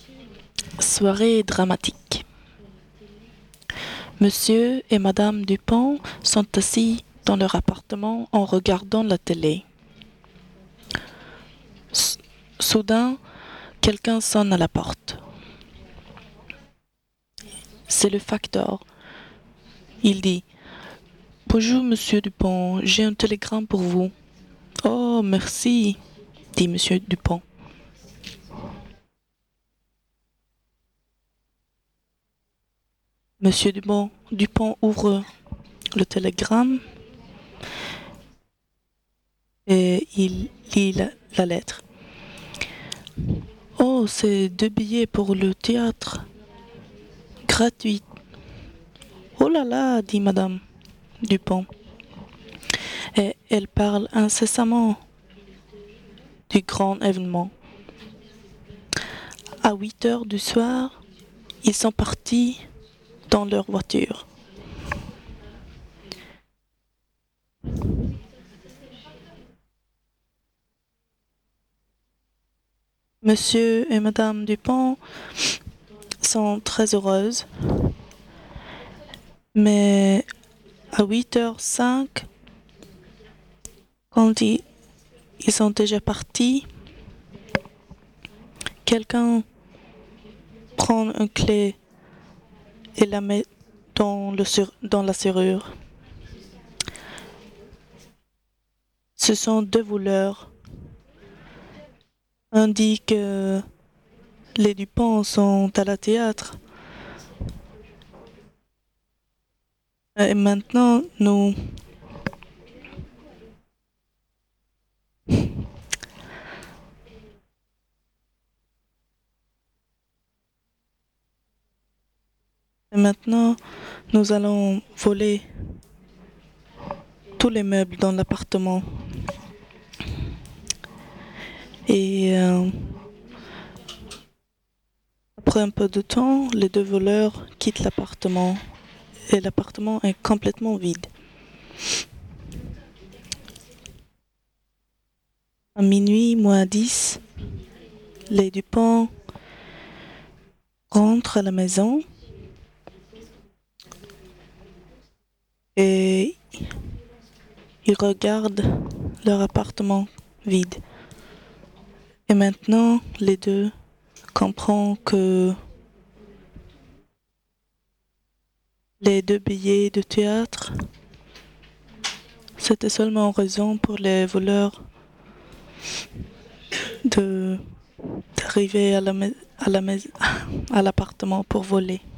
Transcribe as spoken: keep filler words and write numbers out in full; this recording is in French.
Soirée dramatique. Monsieur et Madame Dupont sont assis dans leur appartement en regardant la télé. S- Soudain, quelqu'un sonne à la porte. C'est le facteur. Il dit: Bonjour, Monsieur Dupont, j'ai un télégramme pour vous. Oh, merci, dit Monsieur Dupont. Monsieur Dupont, Dupont ouvre le télégramme et il lit la, la lettre. Oh, c'est deux billets pour le théâtre. Gratuit. Oh là là, dit Madame Dupont. Et elle parle incessamment du grand événement. À huit heures du soir, ils sont partis dans leur voiture. Monsieur et Madame Dupont sont très heureuses, mais à huit heures cinq, quand ils, ils sont déjà partis, quelqu'un prend une clé et la met dans, le sur, dans la serrure. Ce sont deux voleurs. On dit que les Dupont sont à la théâtre. Et maintenant, nous... Et maintenant, nous allons voler tous les meubles dans l'appartement. Et euh, après un peu de temps, les deux voleurs quittent l'appartement et l'appartement est complètement vide. À minuit, moins dix, les Dupont rentrent à la maison et ils regardent leur appartement vide. Et maintenant, les deux comprennent que les deux billets de théâtre, c'était seulement en raison pour les voleurs de d'arriver à la mais- à la mais- à l'appartement pour voler.